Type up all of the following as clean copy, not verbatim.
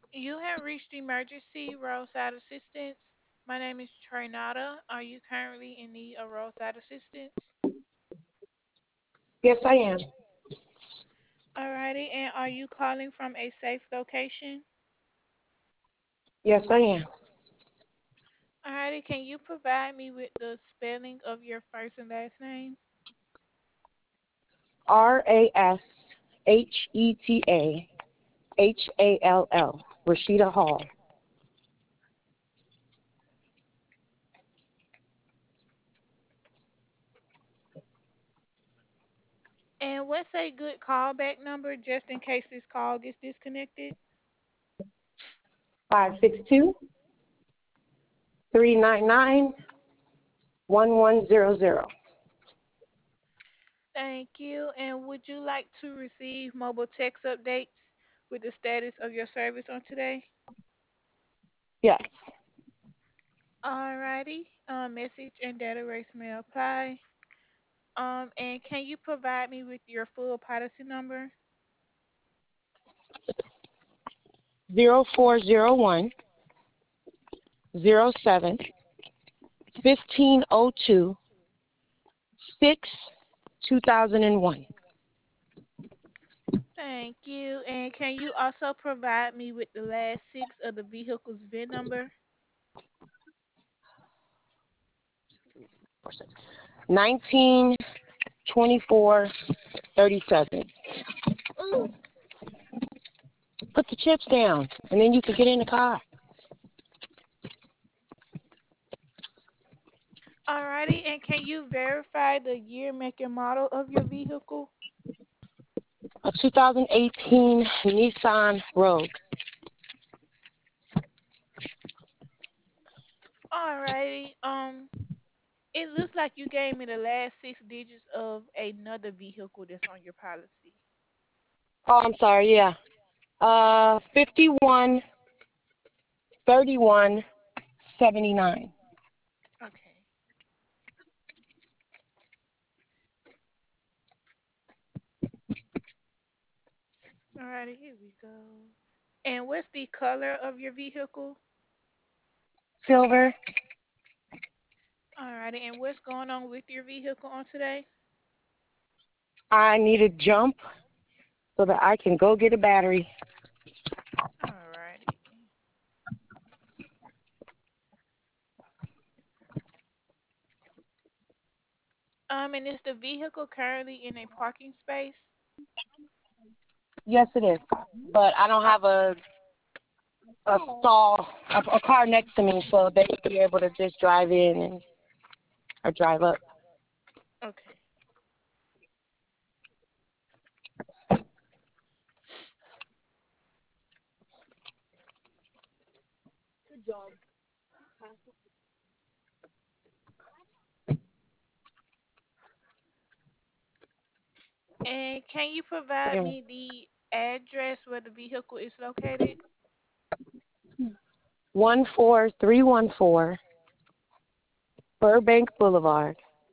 You have reached emergency roadside assistance. My name is Trinata. Are you currently in need of roadside assistance? Yes, I am. Alrighty, and are you calling from a safe location? Yes, I am. Alrighty, can you provide me with the spelling of your first and last name? Rasheta Hall. Rashida Hall. And what's a good callback number just in case this call gets disconnected? 562-399-1100. Thank you. And would you like to receive mobile text updates with the status of your service on today? Yes. Alrighty. Message and data rates may apply. And can you provide me with your full policy number? 0401-07-1502-6-2001. Thank you. And can you also provide me with the last six of the vehicle's VIN number? 192437. Put the chips down, and then you can get in the car. Alrighty. And can you verify the year, make, and model of your vehicle? A 2018 Nissan Rogue. Alrighty. It looks like you gave me the last six digits of another vehicle that's on your policy. Oh, I'm sorry. Yeah. 513179. Okay. Alrighty, here we go. And what's the color of your vehicle? Silver. Alrighty, and what's going on with your vehicle on today? I need a jump so that I can go get a battery. Alrighty. And is the vehicle currently in a parking space? Yes, it is. But I don't Uh, have a stall, a car next to me, so they would be able to just drive in and or drive up. okay. And can you provide Yeah. me the address where the vehicle is located? 14314 Burbank Boulevard,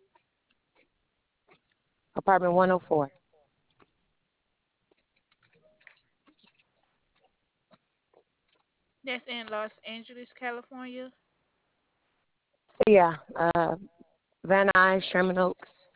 apartment 104. That's in Los Angeles, California. Yeah, Van Nuys, Sherman Oaks.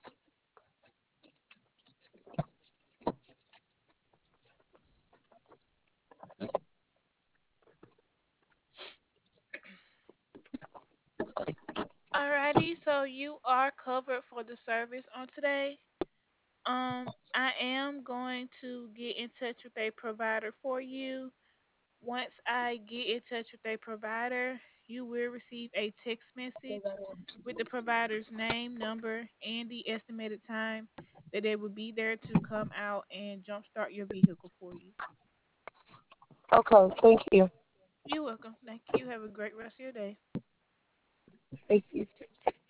Alrighty, so you are covered for the service on today. I am going to get in touch with a provider for you. Once I get in touch with a provider, you will receive a text message with the provider's name, number, and the estimated time that they will be there to come out and jumpstart your vehicle for you. Okay, thank you. You're welcome. Thank you. Have a great rest of your day. Thank you.